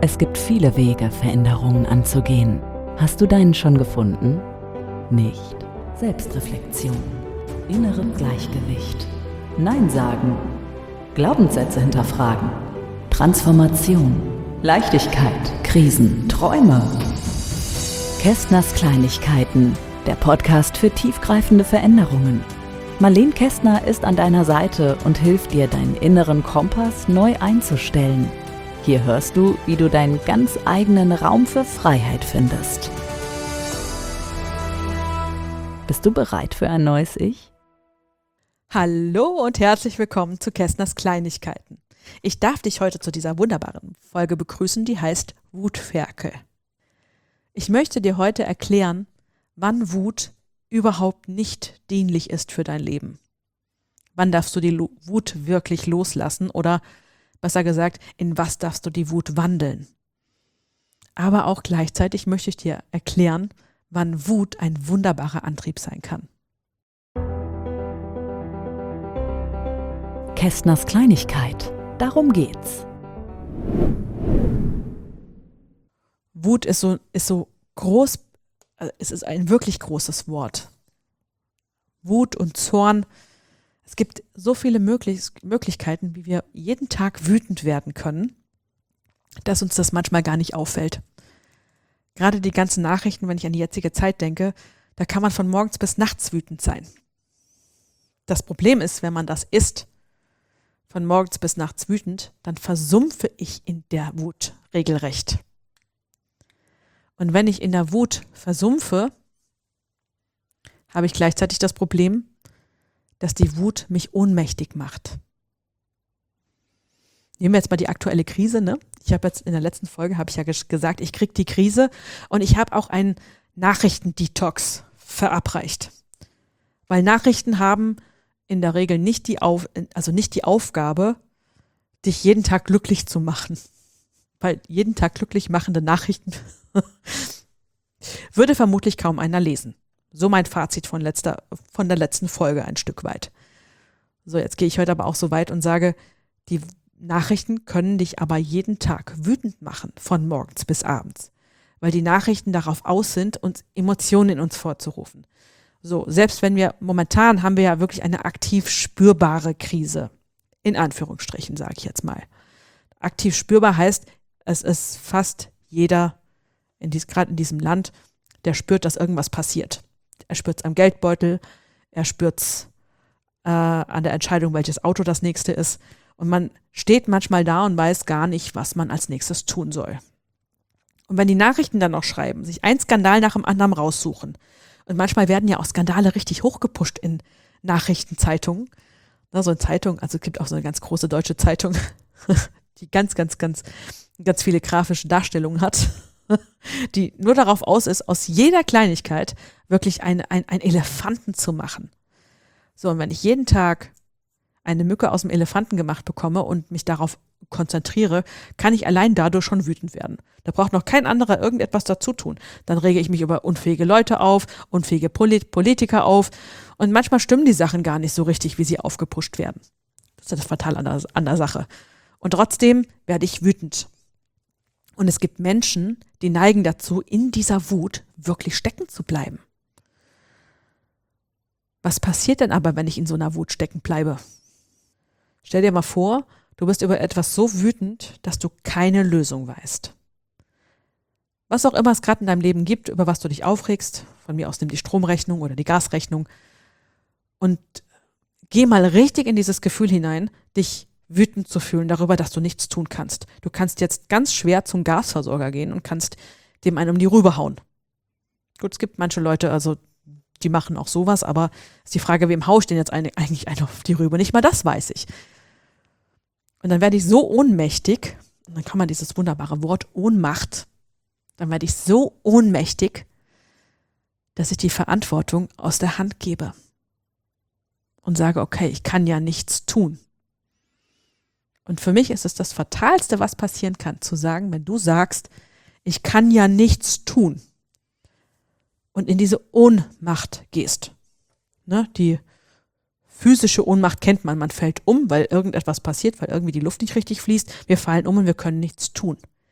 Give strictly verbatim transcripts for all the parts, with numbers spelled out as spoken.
Es gibt viele Wege, Veränderungen anzugehen. Hast du deinen schon gefunden? Nicht. Selbstreflexion, innere Gleichgewicht, Nein sagen, Glaubenssätze hinterfragen, Transformation, Leichtigkeit, Krisen, Träume. Kästners Kleinigkeiten, der Podcast für tiefgreifende Veränderungen. Marlene Kästner ist an deiner Seite und hilft dir, deinen inneren Kompass neu einzustellen. Hier hörst du, wie du deinen ganz eigenen Raum für Freiheit findest. Bist du bereit für ein neues Ich? Hallo und herzlich willkommen zu Kästners Kleinigkeiten. Ich darf dich heute zu dieser wunderbaren Folge begrüßen, die heißt Wutferkel. Ich möchte dir heute erklären, wann Wut überhaupt nicht dienlich ist für dein Leben. Wann darfst du die Wut wirklich loslassen oder besser gesagt, in was darfst du die Wut wandeln? Aber auch gleichzeitig möchte ich dir erklären, wann Wut ein wunderbarer Antrieb sein kann. Kästners Kleinigkeit, darum geht's. Wut ist so, ist so groß, es ist ein wirklich großes Wort. Wut und Zorn, es gibt so viele möglich- Möglichkeiten, wie wir jeden Tag wütend werden können, dass uns das manchmal gar nicht auffällt. Gerade die ganzen Nachrichten, wenn ich an die jetzige Zeit denke, da kann man von morgens bis nachts wütend sein. Das Problem ist, wenn man das ist, von morgens bis nachts wütend, dann versumpfe ich in der Wut regelrecht. Und wenn ich in der Wut versumpfe, habe ich gleichzeitig das Problem, dass die Wut mich ohnmächtig macht. Nehmen wir jetzt mal die aktuelle Krise, ne? Ich habe jetzt in der letzten Folge, habe ich ja gesagt, ich kriege die Krise und ich habe auch einen Nachrichtendetox verabreicht. Weil Nachrichten haben in der Regel nicht die, Auf, also nicht die Aufgabe, dich jeden Tag glücklich zu machen. Weil jeden Tag glücklich machende Nachrichten würde vermutlich kaum einer lesen. So mein Fazit von, letzter, von der letzten Folge ein Stück weit. So, jetzt gehe ich heute aber auch so weit und sage, die Nachrichten können dich aber jeden Tag wütend machen, von morgens bis abends. Weil die Nachrichten darauf aus sind, uns Emotionen in uns vorzurufen. So, selbst wenn wir, momentan haben wir ja wirklich eine aktiv spürbare Krise. In Anführungsstrichen, sage ich jetzt mal. Aktiv spürbar heißt, es ist fast jeder, in dies, gerade in diesem Land, der spürt, dass irgendwas passiert. Er spürt es am Geldbeutel, er spürt es äh, an der Entscheidung, welches Auto das nächste ist. Und man steht manchmal da und weiß gar nicht, was man als nächstes tun soll. Und wenn die Nachrichten dann noch schreiben, sich ein Skandal nach dem anderen raussuchen, und manchmal werden ja auch Skandale richtig hochgepusht in Nachrichtenzeitungen. Na, so eine Zeitung, also es gibt auch so eine ganz große deutsche Zeitung, die ganz, ganz, ganz, ganz viele grafische Darstellungen hat, die nur darauf aus ist, aus jeder Kleinigkeit wirklich ein, ein, ein Elefanten zu machen. So, und wenn ich jeden Tag eine Mücke aus dem Elefanten gemacht bekomme und mich darauf konzentriere, kann ich allein dadurch schon wütend werden. Da braucht noch kein anderer irgendetwas dazu tun. Dann rege ich mich über unfähige Leute auf, unfähige Polit- Politiker auf und manchmal stimmen die Sachen gar nicht so richtig, wie sie aufgepusht werden. Das ist ja das Fatale an der, an der Sache. Und trotzdem werde ich wütend. Und es gibt Menschen, die neigen dazu, in dieser Wut wirklich stecken zu bleiben. Was passiert denn aber, wenn ich in so einer Wut stecken bleibe? Stell dir mal vor, du bist über etwas so wütend, dass du keine Lösung weißt. Was auch immer es gerade in deinem Leben gibt, über was du dich aufregst, von mir aus nimm die Stromrechnung oder die Gasrechnung und geh mal richtig in dieses Gefühl hinein, dich wütend zu fühlen darüber, dass du nichts tun kannst. Du kannst jetzt ganz schwer zum Gasversorger gehen und kannst dem einen um die Rübe hauen. Gut, es gibt manche Leute, also die machen auch sowas, aber ist die Frage, wem haue ich denn jetzt eigentlich einen auf die Rübe? Nicht mal das weiß ich. Und dann werde ich so ohnmächtig, und dann kann man dieses wunderbare Wort Ohnmacht, dann werde ich so ohnmächtig, dass ich die Verantwortung aus der Hand gebe und sage, okay, ich kann ja nichts tun. Und für mich ist es das Fatalste, was passieren kann, zu sagen, wenn du sagst, ich kann ja nichts tun und in diese Ohnmacht gehst. Ne, die physische Ohnmacht kennt man, man fällt um, weil irgendetwas passiert, weil irgendwie die Luft nicht richtig fließt, wir fallen um und wir können nichts tun.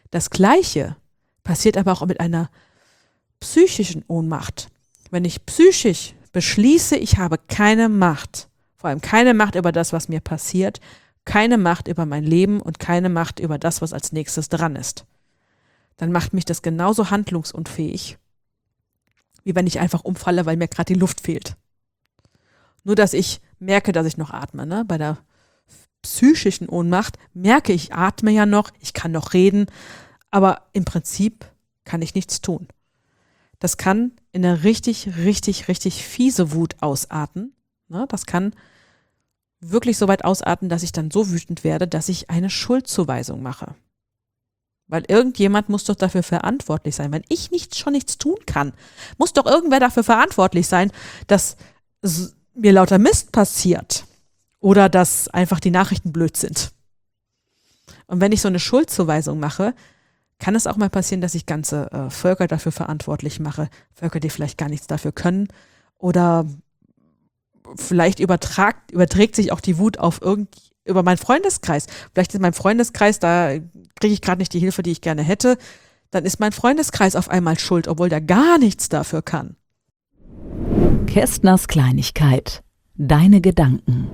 Das Gleiche passiert aber auch mit einer psychischen Ohnmacht. Wenn ich psychisch beschließe, ich habe keine Macht, vor allem keine Macht über das, was mir passiert, keine Macht über mein Leben und keine Macht über das, was als nächstes dran ist, dann macht mich das genauso handlungsunfähig, wie wenn ich einfach umfalle, weil mir gerade die Luft fehlt. Nur, dass ich merke, dass ich noch atme. Ne? Bei der psychischen Ohnmacht merke ich, atme ja noch, ich kann noch reden, aber im Prinzip kann ich nichts tun. Das kann in eine richtig, richtig, richtig fiese Wut ausarten. Ne? Das kann wirklich so weit ausarten, dass ich dann so wütend werde, dass ich eine Schuldzuweisung mache. Weil irgendjemand muss doch dafür verantwortlich sein. Wenn ich nicht, schon nichts tun kann, muss doch irgendwer dafür verantwortlich sein, dass mir lauter Mist passiert oder dass einfach die Nachrichten blöd sind. Und wenn ich so eine Schuldzuweisung mache, kann es auch mal passieren, dass ich ganze äh, Völker dafür verantwortlich mache. Völker, die vielleicht gar nichts dafür können. Oder vielleicht übertragt, überträgt sich auch die Wut auf irgend, über meinen Freundeskreis. Vielleicht ist mein Freundeskreis, da kriege ich gerade nicht die Hilfe, die ich gerne hätte. Dann ist mein Freundeskreis auf einmal schuld, obwohl der gar nichts dafür kann. Kästners Kleinigkeit. Deine Gedanken.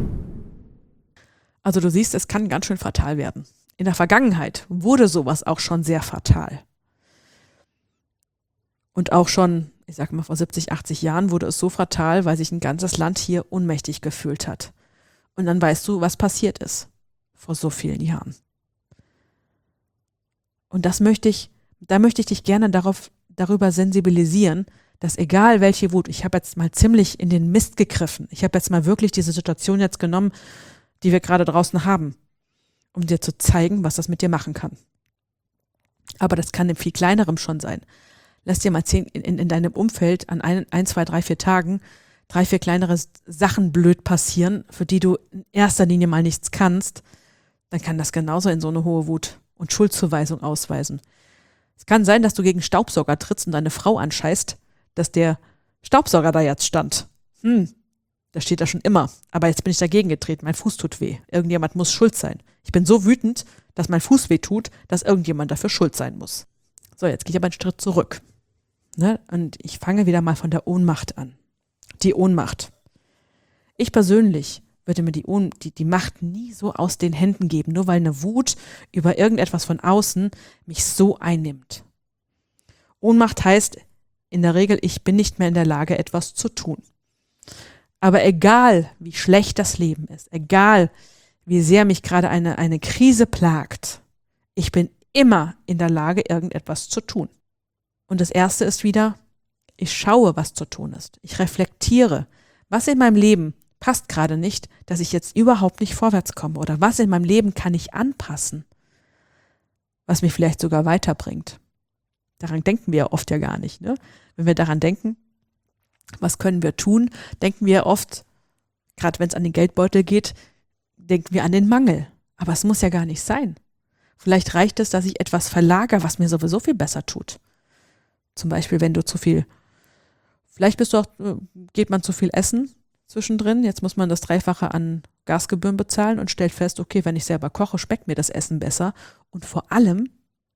Also du siehst, es kann ganz schön fatal werden. In der Vergangenheit wurde sowas auch schon sehr fatal. Und auch schon, ich sag mal vor siebzig, achtzig Jahren wurde es so fatal, weil sich ein ganzes Land hier ohnmächtig gefühlt hat. Und dann weißt du, was passiert ist vor so vielen Jahren. Und das möchte ich, da möchte ich dich gerne darauf, darüber sensibilisieren, dass egal welche Wut, ich habe jetzt mal ziemlich in den Mist gegriffen. Ich habe jetzt mal wirklich diese Situation jetzt genommen, die wir gerade draußen haben, um dir zu zeigen, was das mit dir machen kann. Aber das kann im viel kleinerem schon sein. Lass dir mal zehn, in, in deinem Umfeld an ein, ein, zwei, drei, vier Tagen drei, vier kleinere Sachen blöd passieren, für die du in erster Linie mal nichts kannst, dann kann das genauso in so eine hohe Wut und Schuldzuweisung ausweisen. Es kann sein, dass du gegen Staubsauger trittst und deine Frau anscheißt, dass der Staubsauger da jetzt stand. Hm, da steht da schon immer. Aber jetzt bin ich dagegen getreten, mein Fuß tut weh. Irgendjemand muss schuld sein. Ich bin so wütend, dass mein Fuß weh tut, dass irgendjemand dafür schuld sein muss. So, jetzt gehe ich aber einen Schritt zurück. Ne? Und ich fange wieder mal von der Ohnmacht an. Die Ohnmacht. Ich persönlich würde mir die, Ohn- die, die Macht nie so aus den Händen geben, nur weil eine Wut über irgendetwas von außen mich so einnimmt. Ohnmacht heißt in der Regel, ich bin nicht mehr in der Lage, etwas zu tun. Aber egal, wie schlecht das Leben ist, egal, wie sehr mich gerade eine, eine Krise plagt, ich bin immer in der Lage, irgendetwas zu tun. Und das Erste ist wieder, ich schaue, was zu tun ist. Ich reflektiere, was in meinem Leben passt gerade nicht, dass ich jetzt überhaupt nicht vorwärts komme oder was in meinem Leben kann ich anpassen, was mich vielleicht sogar weiterbringt. Daran denken wir oft ja gar nicht. Ne? Wenn wir daran denken, was können wir tun, denken wir oft, gerade wenn es an den Geldbeutel geht, denken wir an den Mangel. Aber es muss ja gar nicht sein. Vielleicht reicht es, dass ich etwas verlagere, was mir sowieso viel besser tut. Zum Beispiel, wenn du zu viel, vielleicht bist du auch, geht man zu viel essen zwischendrin, jetzt muss man das Dreifache an Gasgebühren bezahlen und stellt fest, okay, wenn ich selber koche, schmeckt mir das Essen besser. Und vor allem,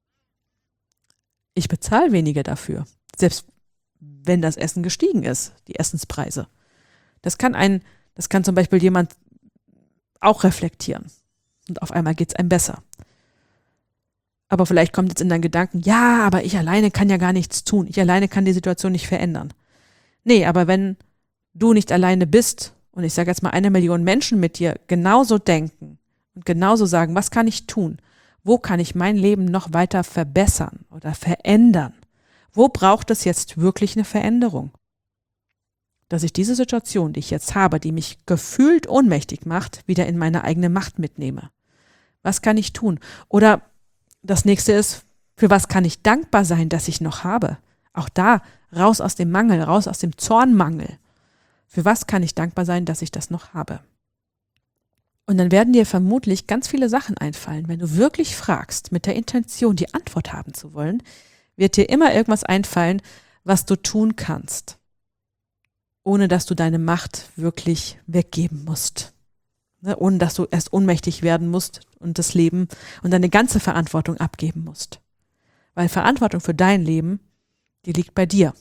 ich bezahle weniger dafür, selbst wenn das Essen gestiegen ist, die Essenspreise. Das kann ein, das kann zum Beispiel jemand auch reflektieren. Und auf einmal geht es einem besser. Aber vielleicht kommt jetzt in deinen Gedanken, ja, aber ich alleine kann ja gar nichts tun. Ich alleine kann die Situation nicht verändern. Nee, aber wenn du nicht alleine bist und ich sage jetzt mal eine Million Menschen mit dir genauso denken und genauso sagen, was kann ich tun? Wo kann ich mein Leben noch weiter verbessern oder verändern? Wo braucht es jetzt wirklich eine Veränderung? Dass ich diese Situation, die ich jetzt habe, die mich gefühlt ohnmächtig macht, wieder in meine eigene Macht mitnehme. Was kann ich tun? Oder das nächste ist, für was kann ich dankbar sein, dass ich noch habe? Auch da, raus aus dem Mangel, raus aus dem Zornmangel. Für was kann ich dankbar sein, dass ich das noch habe? Und dann werden dir vermutlich ganz viele Sachen einfallen. Wenn du wirklich fragst, mit der Intention, die Antwort haben zu wollen, wird dir immer irgendwas einfallen, was du tun kannst, ohne dass du deine Macht wirklich weggeben musst. ne, ohne dass du erst ohnmächtig werden musst und das Leben und deine ganze Verantwortung abgeben musst. Weil Verantwortung für dein Leben, die liegt bei dir.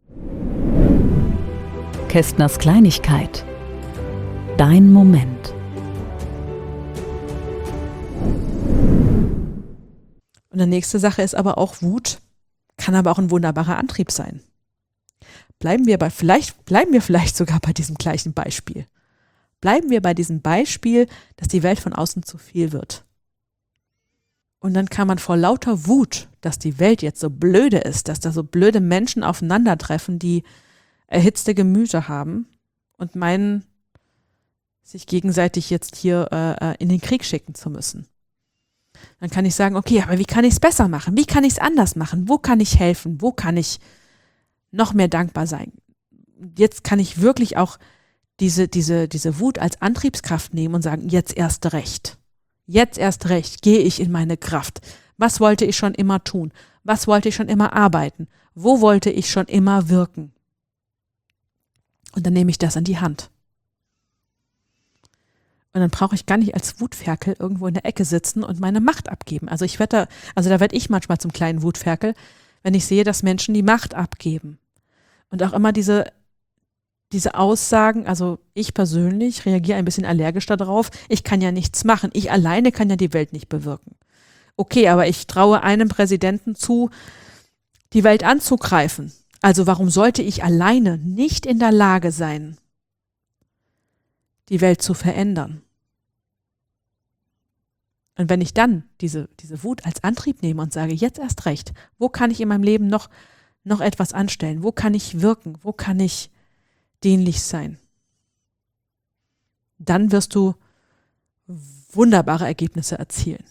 Kästners Kleinigkeit. Dein Moment. Und die nächste Sache ist aber auch Wut, kann aber auch ein wunderbarer Antrieb sein. Bleiben wir bei, vielleicht, bleiben wir vielleicht sogar bei diesem gleichen Beispiel. Bleiben wir bei diesem Beispiel, dass die Welt von außen zu viel wird. Und dann kann man vor lauter Wut, dass die Welt jetzt so blöde ist, dass da so blöde Menschen aufeinandertreffen, die erhitzte Gemüter haben und meinen, sich gegenseitig jetzt hier äh, in den Krieg schicken zu müssen. Dann kann ich sagen, okay, aber wie kann ich es besser machen? Wie kann ich es anders machen? Wo kann ich helfen? Wo kann ich noch mehr dankbar sein? Jetzt kann ich wirklich auch diese, diese, diese Wut als Antriebskraft nehmen und sagen, jetzt erst recht. Jetzt erst recht gehe ich in meine Kraft. Was wollte ich schon immer tun? Was wollte ich schon immer arbeiten? Wo wollte ich schon immer wirken? Und dann nehme ich das in die Hand. Und dann brauche ich gar nicht als Wutferkel irgendwo in der Ecke sitzen und meine Macht abgeben. Also ich werde da, also da werde ich manchmal zum kleinen Wutferkel, wenn ich sehe, dass Menschen die Macht abgeben. Und auch immer diese, diese Aussagen, also ich persönlich reagiere ein bisschen allergisch darauf, ich kann ja nichts machen, ich alleine kann ja die Welt nicht bewirken. Okay, aber ich traue einem Präsidenten zu, die Welt anzugreifen. Also warum sollte ich alleine nicht in der Lage sein, die Welt zu verändern? Und wenn ich dann diese, diese Wut als Antrieb nehme und sage, jetzt erst recht, wo kann ich in meinem Leben noch, noch etwas anstellen? Wo kann ich wirken? Wo kann ich dienlich sein? Dann wirst du wunderbare Ergebnisse erzielen.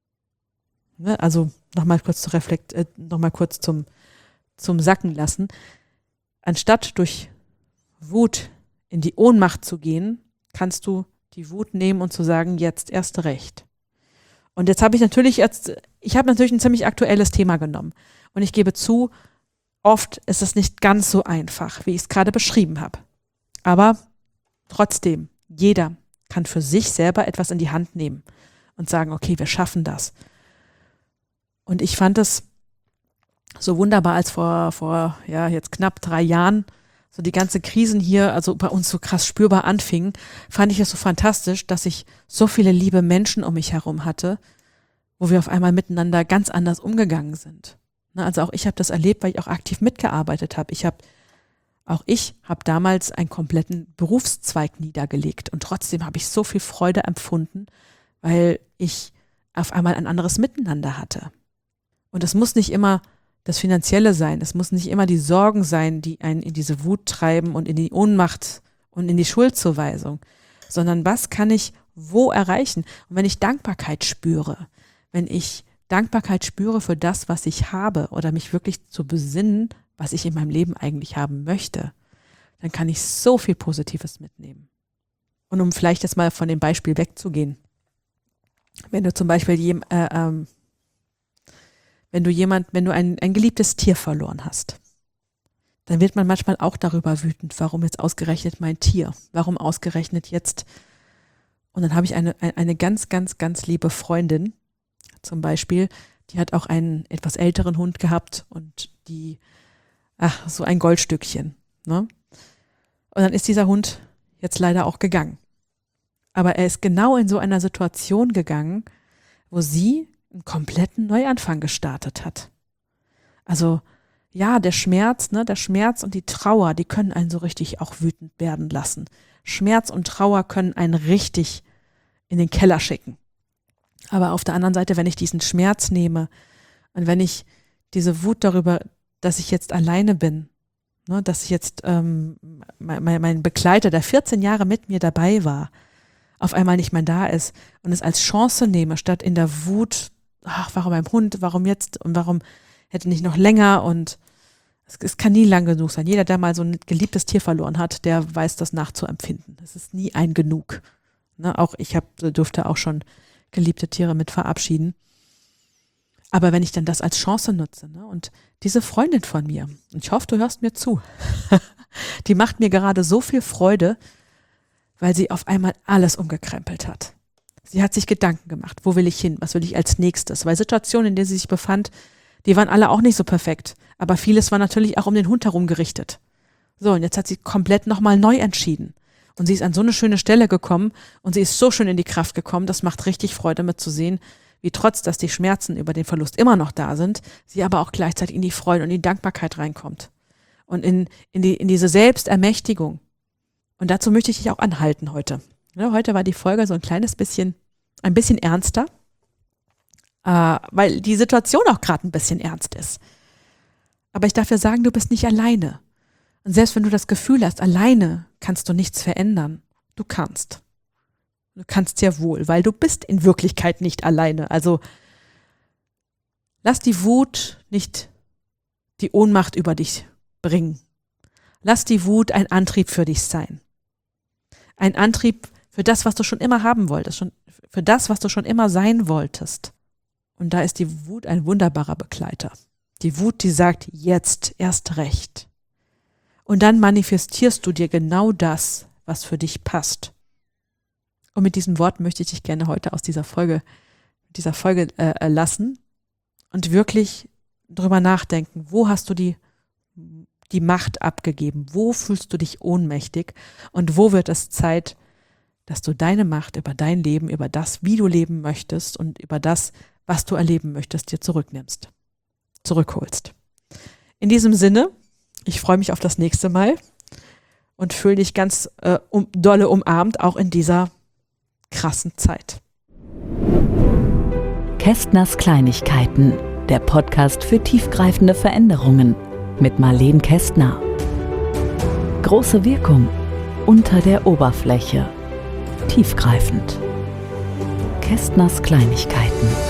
Also nochmal kurz zu reflekt, äh, nochmal kurz zum, zum Sacken lassen. Anstatt durch Wut in die Ohnmacht zu gehen, kannst du die Wut nehmen und zu sagen, jetzt erst recht. Und jetzt habe ich natürlich jetzt, ich habe natürlich ein ziemlich aktuelles Thema genommen. Und ich gebe zu, oft ist es nicht ganz so einfach, wie ich es gerade beschrieben habe. Aber trotzdem, jeder kann für sich selber etwas in die Hand nehmen und sagen, okay, wir schaffen das. Und ich fand es so wunderbar, als vor, vor ja, jetzt knapp drei Jahren so die ganze Krisen hier, also bei uns so krass spürbar anfingen, fand ich es so fantastisch, dass ich so viele liebe Menschen um mich herum hatte, wo wir auf einmal miteinander ganz anders umgegangen sind. Also auch ich habe das erlebt, weil ich auch aktiv mitgearbeitet habe. Ich habe, auch ich habe damals einen kompletten Berufszweig niedergelegt und trotzdem habe ich so viel Freude empfunden, weil ich auf einmal ein anderes Miteinander hatte. Und es muss nicht immer das Finanzielle sein, es muss nicht immer die Sorgen sein, die einen in diese Wut treiben und in die Ohnmacht und in die Schuldzuweisung, sondern was kann ich wo erreichen? Und wenn ich Dankbarkeit spüre, wenn ich Dankbarkeit spüre für das, was ich habe oder mich wirklich zu besinnen, was ich in meinem Leben eigentlich haben möchte, dann kann ich so viel Positives mitnehmen. Und um vielleicht jetzt mal von dem Beispiel wegzugehen, wenn du zum Beispiel jem, äh, ähm, wenn du jemand, wenn du ein, ein geliebtes Tier verloren hast, dann wird man manchmal auch darüber wütend, warum jetzt ausgerechnet mein Tier, warum ausgerechnet jetzt. Und dann habe ich eine, eine ganz, ganz, ganz liebe Freundin, zum Beispiel, die hat auch einen etwas älteren Hund gehabt und die, ach, so ein Goldstückchen, ne? Und dann ist dieser Hund jetzt leider auch gegangen. Aber er ist genau in so einer Situation gegangen, wo sie einen kompletten Neuanfang gestartet hat. Also ja, der Schmerz, ne, der Schmerz und die Trauer, die können einen so richtig auch wütend werden lassen. Schmerz und Trauer können einen richtig in den Keller schicken. Aber auf der anderen Seite, wenn ich diesen Schmerz nehme und wenn ich diese Wut darüber, dass ich jetzt alleine bin, ne, dass ich jetzt ähm, mein, mein Begleiter, der vierzehn Jahre mit mir dabei war, auf einmal nicht mehr da ist und es als Chance nehme, statt in der Wut, ach, warum beim Hund, warum jetzt und warum hätte nicht noch länger und es, es kann nie lang genug sein. Jeder, der mal so ein geliebtes Tier verloren hat, der weiß das nachzuempfinden. Es ist nie ein Genug. Ne, auch ich hab, durfte auch schon geliebte Tiere mit verabschieden. Aber wenn ich dann das als Chance nutze, ne, und diese Freundin von mir, und ich hoffe, du hörst mir zu, die macht mir gerade so viel Freude, weil sie auf einmal alles umgekrempelt hat. Sie hat sich Gedanken gemacht, wo will ich hin, was will ich als nächstes, weil Situationen, in denen sie sich befand, die waren alle auch nicht so perfekt, aber vieles war natürlich auch um den Hund herum gerichtet. So, und jetzt hat sie komplett nochmal neu entschieden. Und sie ist an so eine schöne Stelle gekommen und sie ist so schön in die Kraft gekommen, das macht richtig Freude mitzusehen, wie trotz, dass die Schmerzen über den Verlust immer noch da sind, sie aber auch gleichzeitig in die Freude und die Dankbarkeit reinkommt. Und in, in, die, in diese Selbstermächtigung. Und dazu möchte ich dich auch anhalten heute. Ja, heute war die Folge so ein kleines bisschen, ein bisschen ernster, äh, weil die Situation auch gerade ein bisschen ernst ist. Aber ich darf dir sagen, du bist nicht alleine. Und selbst wenn du das Gefühl hast, alleine kannst du nichts verändern, du kannst. Du kannst ja wohl, weil du bist in Wirklichkeit nicht alleine. Also lass die Wut nicht die Ohnmacht über dich bringen. Lass die Wut ein Antrieb für dich sein. Ein Antrieb für das, was du schon immer haben wolltest, schon, für das, was du schon immer sein wolltest. Und da ist die Wut ein wunderbarer Begleiter. Die Wut, die sagt, jetzt erst recht. Und dann manifestierst du dir genau das, was für dich passt. Und mit diesem Wort möchte ich dich gerne heute aus dieser Folge, dieser Folge äh, lassen und wirklich drüber nachdenken, wo hast du die, die Macht abgegeben, wo fühlst du dich ohnmächtig und wo wird es Zeit, dass du deine Macht über dein Leben, über das, wie du leben möchtest und über das, was du erleben möchtest, dir zurücknimmst, zurückholst. In diesem Sinne, ich freue mich auf das nächste Mal und fühle dich ganz äh, um, dolle umarmt, auch in dieser krassen Zeit. Kästners Kleinigkeiten, der Podcast für tiefgreifende Veränderungen mit Marleen Kästner. Große Wirkung unter der Oberfläche. Tiefgreifend. Kästners Kleinigkeiten.